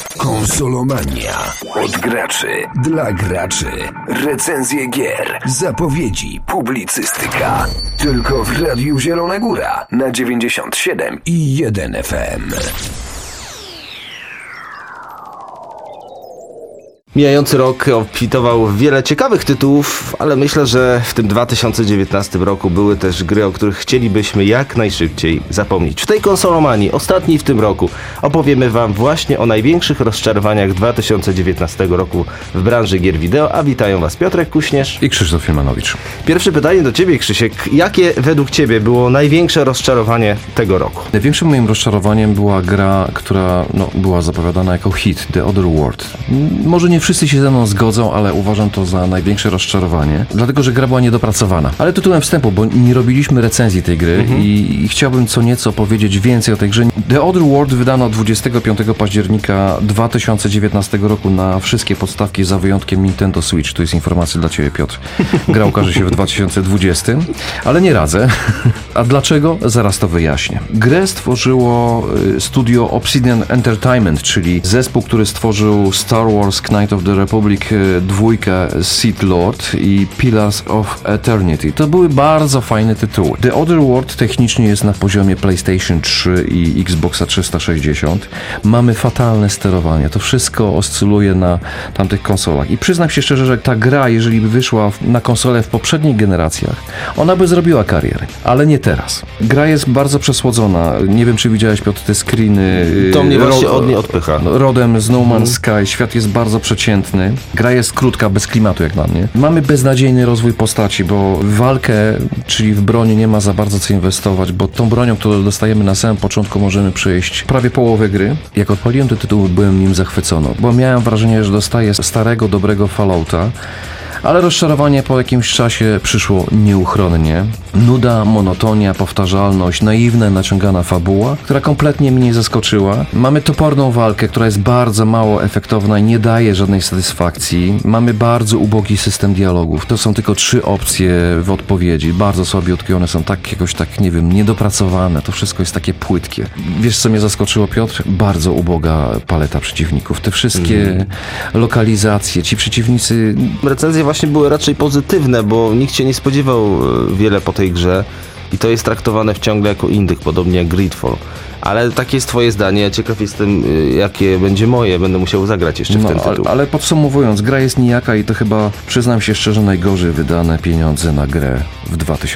Konsolomania. Od graczy dla graczy. Recenzje gier, zapowiedzi, publicystyka. Tylko w Radiu Zielona Góra na 97,1 FM. Mijający rok obfitował wiele ciekawych tytułów, ale myślę, że w tym 2019 roku były też gry, o których chcielibyśmy jak najszybciej zapomnieć. W tej konsolomanii, ostatniej w tym roku, opowiemy Wam właśnie o największych rozczarowaniach 2019 roku w branży gier wideo, a witają Was Piotrek Kuśnierz i Krzysztof Filmanowicz. Pierwsze pytanie do Ciebie, Krzysiek. Jakie według Ciebie było największe rozczarowanie tego roku? Największym moim rozczarowaniem była gra, która była zapowiadana jako hit, The Other World. Może nie wszyscy się ze mną zgodzą, ale uważam to za największe rozczarowanie, dlatego że gra była niedopracowana. Ale tytułem wstępu, bo nie robiliśmy recenzji tej gry i chciałbym co nieco powiedzieć więcej o tej grze. The Other World wydano 25 października 2019 roku na wszystkie podstawki za wyjątkiem Nintendo Switch. To jest informacja dla Ciebie, Piotr. Gra ukaże się w 2020, ale nie radzę. A dlaczego? Zaraz to wyjaśnię. Grę stworzyło studio Obsidian Entertainment, czyli zespół, który stworzył Star Wars Knights of the Republic 2, Sith Lord i Pillars of Eternity. To były bardzo fajne tytuły. The Other World technicznie jest na poziomie PlayStation 3 i Xboxa 360. Mamy fatalne sterowanie. To wszystko oscyluje na tamtych konsolach. I przyznam się szczerze, że ta gra, jeżeli by wyszła na konsolę w poprzednich generacjach, ona by zrobiła karierę. Ale nie teraz. Gra jest bardzo przesłodzona. Nie wiem, czy widziałeś, Piotr, te screeny. To mnie właśnie od niej odpycha. Rodem z No Man's Sky. Świat jest bardzo przeciętny. Gra jest krótka, bez klimatu jak dla mnie. Mamy beznadziejny rozwój postaci, bo w walkę, czyli w broni nie ma za bardzo co inwestować, bo tą bronią, którą dostajemy na samym początku, możemy przejść prawie połowę gry. Jak odpaliłem ten tytuł, byłem nim zachwycony, bo miałem wrażenie, że dostaję starego, dobrego Fallouta. Ale rozczarowanie po jakimś czasie przyszło nieuchronnie. Nuda, monotonia, powtarzalność, naiwna, naciągana fabuła, która kompletnie mnie nie zaskoczyła. Mamy toporną walkę, która jest bardzo mało efektowna i nie daje żadnej satysfakcji. Mamy bardzo ubogi system dialogów. To są tylko 3 opcje w odpowiedzi. Bardzo słabiutkie, one są nie wiem, niedopracowane. To wszystko jest takie płytkie. Wiesz, co mnie zaskoczyło, Piotr? Bardzo uboga paleta przeciwników. Te wszystkie lokalizacje, ci przeciwnicy... Recenzje właśnie były raczej pozytywne, bo nikt się nie spodziewał wiele po tej grze i to jest traktowane ciągle jako indyk, podobnie jak Gridfall. Ale takie jest Twoje zdanie, ja ciekaw jestem, jakie będzie moje, będę musiał zagrać jeszcze w ten tytuł. Ale podsumowując, gra jest nijaka i to chyba, przyznam się szczerze, najgorzej wydane pieniądze na grę w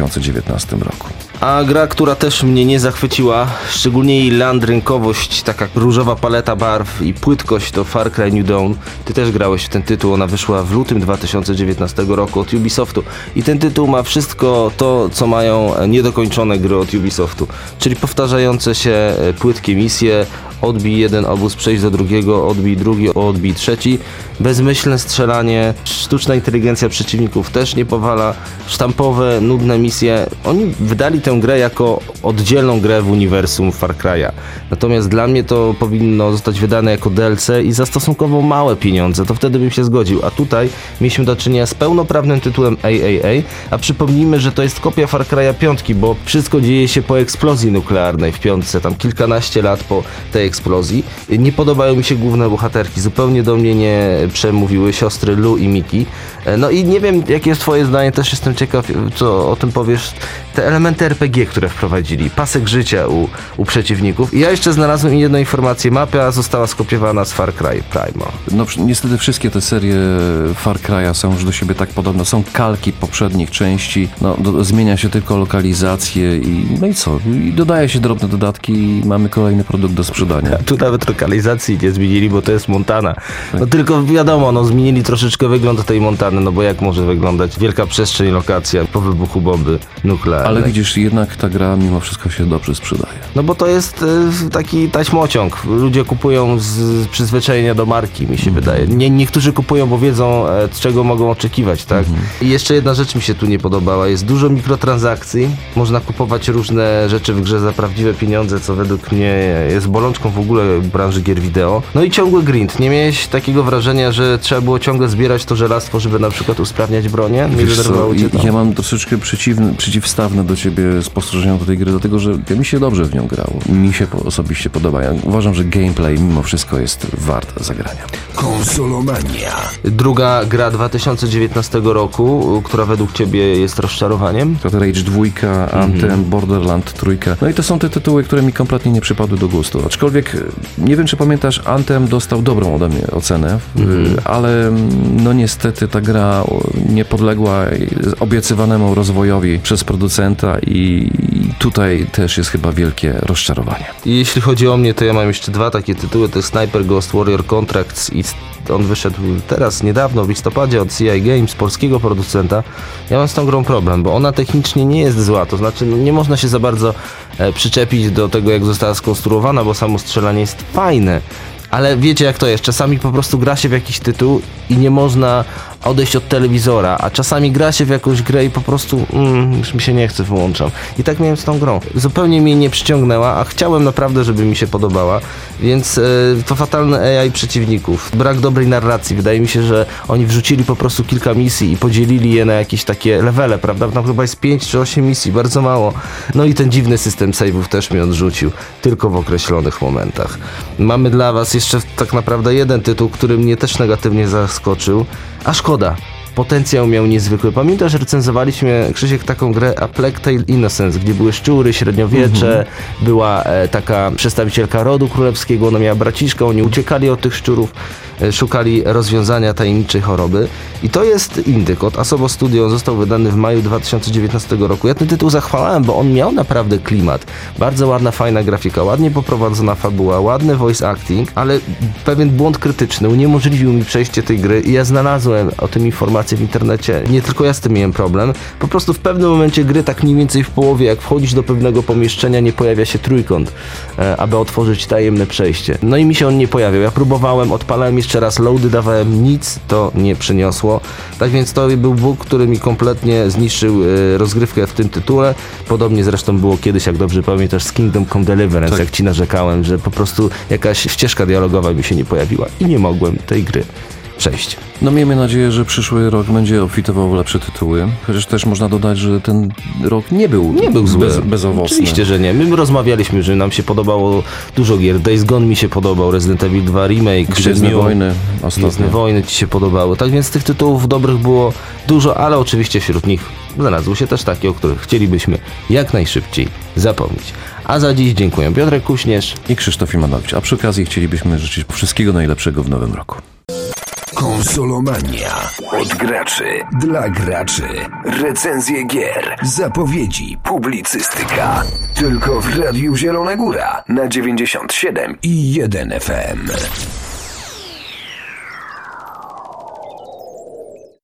2019 roku. A gra, która też mnie nie zachwyciła, szczególnie jej landrynkowość, taka różowa paleta barw i płytkość, to Far Cry New Dawn. Ty też grałeś w ten tytuł, ona wyszła w lutym 2019 roku od Ubisoftu. I ten tytuł ma wszystko to, co mają niedokończone gry od Ubisoftu, czyli powtarzające się płytkie misje, odbij jeden obóz, przejść do drugiego, odbij drugi, odbij trzeci, bezmyślne strzelanie, sztuczna inteligencja przeciwników też nie powala, sztampowe, nudne misje. Oni wydali tę grę jako oddzielną grę w uniwersum Far Cry'a. Natomiast dla mnie to powinno zostać wydane jako DLC i za stosunkowo małe pieniądze, to wtedy bym się zgodził. A tutaj mieliśmy do czynienia z pełnoprawnym tytułem AAA, a przypomnijmy, że to jest kopia Far Cry'a 5, bo wszystko dzieje się po eksplozji nuklearnej w 5, tam kilkanaście lat po tej eksplozji. Nie podobają mi się główne bohaterki, zupełnie do mnie nie przemówiły siostry Lu i Miki. No i nie wiem, jakie jest Twoje zdanie, też jestem ciekaw, co o tym powiesz. Te elementy RPG, które wprowadzili, pasek życia u przeciwników. I ja jeszcze znalazłem jedną informację, mapa została skopiowana z Far Cry Primal. No niestety wszystkie te serie Far Cry'a są już do siebie tak podobne, są kalki poprzednich części, zmienia się tylko lokalizację i co? I dodaje się drobne dodatki i mamy kolejny produkt do sprzedania. Tu nawet lokalizacji nie zmienili, bo to jest Montana. No tylko wiadomo, zmienili troszeczkę wygląd tej Montany, bo jak może wyglądać wielka przestrzeń, lokacja po wybuchu bomby nuklearnej. Ale widzisz, jednak ta gra mimo wszystko się dobrze sprzedaje. No bo to jest taki taśmociąg. Ludzie kupują z przyzwyczajenia do marki, mi się wydaje. Niektórzy kupują, bo wiedzą, czego mogą oczekiwać, tak? I jeszcze jedna rzecz mi się tu nie podobała. Jest dużo mikrotransakcji. Można kupować różne rzeczy w grze za prawdziwe pieniądze, co według mnie jest bolączką w ogóle branży gier wideo. No i ciągły grind. Nie miałeś takiego wrażenia, że trzeba było ciągle zbierać to żelastwo, żeby na przykład usprawniać bronię? Nie denerwowało cię to? Ja mam troszeczkę przeciwstawne do ciebie spostrzeżenia do tej gry, dlatego że mi się dobrze w nią grało. Mi się osobiście podoba. Ja uważam, że gameplay mimo wszystko jest wart zagrania. Konsolomania. Druga gra 2019 roku, która według ciebie jest rozczarowaniem? Rage 2, Anthem, Borderland 3. No i to są te tytuły, które mi kompletnie nie przypadły do gustu. Aczkolwiek, nie wiem czy pamiętasz, Anthem dostał dobrą ode mnie ocenę, ale no niestety ta gra nie podległa obiecywanemu rozwojowi przez producenta i tutaj też jest chyba wielkie rozczarowanie. I jeśli chodzi o mnie, to ja mam jeszcze dwa takie tytuły, to jest Sniper Ghost Warrior Contracts i on wyszedł teraz, niedawno, w listopadzie od CI Games, polskiego producenta. Ja mam z tą grą problem, bo ona technicznie nie jest zła, to znaczy nie można się za bardzo przyczepić do tego, jak została skonstruowana, bo samo strzelanie jest fajne. Ale wiecie jak to jest, czasami po prostu gra się w jakiś tytuł i nie można odejść od telewizora, a czasami gra się w jakąś grę i po prostu już mi się nie chce, wyłączam. I tak miałem z tą grą. Zupełnie mnie nie przyciągnęła, a chciałem naprawdę, żeby mi się podobała, więc to fatalne AI przeciwników, brak dobrej narracji. Wydaje mi się, że oni wrzucili po prostu kilka misji i podzielili je na jakieś takie levele, prawda? Tam chyba jest 5 czy 8 misji, bardzo mało. No i ten dziwny system save'ów też mnie odrzucił, tylko w określonych momentach. Mamy dla was jeszcze tak naprawdę jeden tytuł, który mnie też negatywnie zaskoczył, a szkoda. Potencjał miał niezwykły. Pamiętasz, recenzowaliśmy, Krzysiek, taką grę A Plague Tale Innocence, gdzie były szczury, średniowiecze, była taka przedstawicielka rodu królewskiego, ona miała braciszka, oni uciekali od tych szczurów, szukali rozwiązania tajemniczej choroby. I to jest indyk od Asobo Studio, on został wydany w maju 2019 roku. Ja ten tytuł zachwalałem, bo on miał naprawdę klimat. Bardzo ładna, fajna grafika, ładnie poprowadzona fabuła, ładny voice acting, ale pewien błąd krytyczny uniemożliwił mi przejście tej gry i ja znalazłem o tym informacje w internecie. Nie tylko ja z tym miałem problem. Po prostu w pewnym momencie gry, tak mniej więcej w połowie, jak wchodzisz do pewnego pomieszczenia, nie pojawia się trójkąt, aby otworzyć tajemne przejście. No i mi się on nie pojawiał. Ja próbowałem, odpalałem jeszcze raz loady, dawałem, nic to nie przyniosło. Tak więc to był bóg, który mi kompletnie zniszczył rozgrywkę w tym tytule. Podobnie zresztą było kiedyś, jak dobrze pamiętasz, z Kingdom Come Deliverance, tak. Jak ci narzekałem, że po prostu jakaś ścieżka dialogowa mi się nie pojawiła i nie mogłem tej gry przejść. No miejmy nadzieję, że przyszły rok będzie obfitował lepsze tytuły, chociaż też można dodać, że ten rok nie był zły. Bezowocny. Oczywiście, że nie. My rozmawialiśmy, że nam się podobało dużo gier. Days Gone mi się podobał, Resident Evil 2 Remake, Gwiezdne Wojny ostatnio. Gwiezdne Wojny ci się podobały. Tak więc tych tytułów dobrych było dużo, ale oczywiście wśród nich znalazły się też takie, o których chcielibyśmy jak najszybciej zapomnieć. A za dziś dziękuję Piotrek Kuśnierz i Krzysztof Imanowicz. A przy okazji chcielibyśmy życzyć wszystkiego najlepszego w nowym roku. Konsolomania. Od graczy, dla graczy. Recenzje gier, zapowiedzi, publicystyka. Tylko w Radiu Zielona Góra na 97,1 FM.